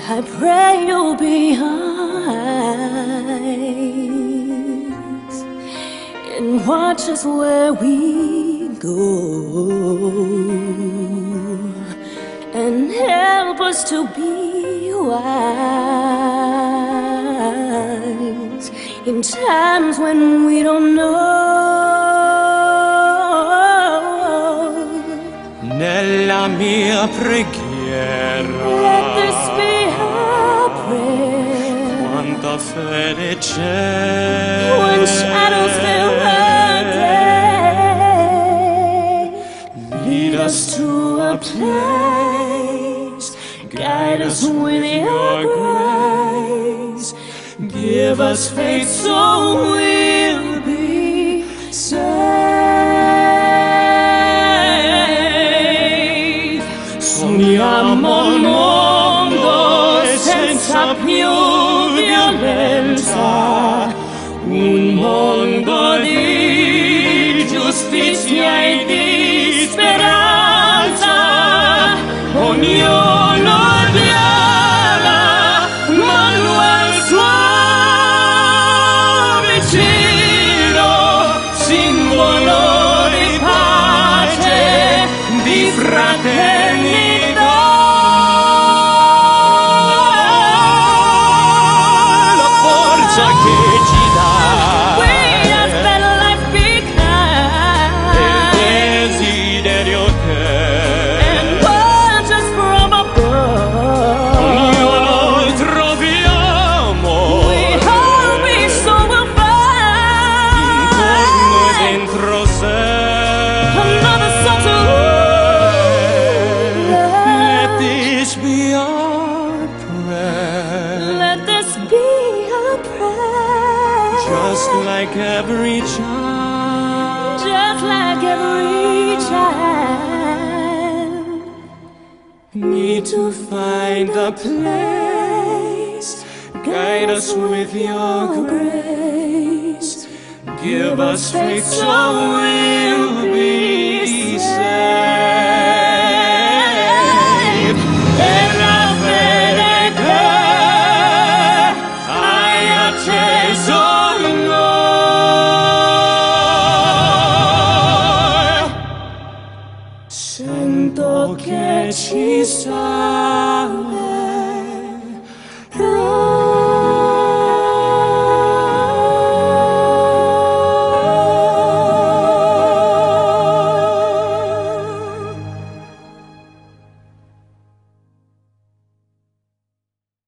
I pray you'll be eyes and watch us where we go, and help us to be wise in times when we don't know. Nella mia preghiera, let this be our prayer. Quanta fede c'è When shadows fill the day, lead us to a place, guide us with your grace, give us faith so we'll be saved. Sogniamo un mondo senza più violenza, un mondo di giustizia e di speranza. Ognuno diala, Manuel suo vicino, simbolo di pace, di fraternità. La forza che ci dà il desiderio che just like every child, just like every child, need to find the place, guide us with your grace, give us faith so we'll be saved. E la fede che hai acceso in noi, sento che ci sei.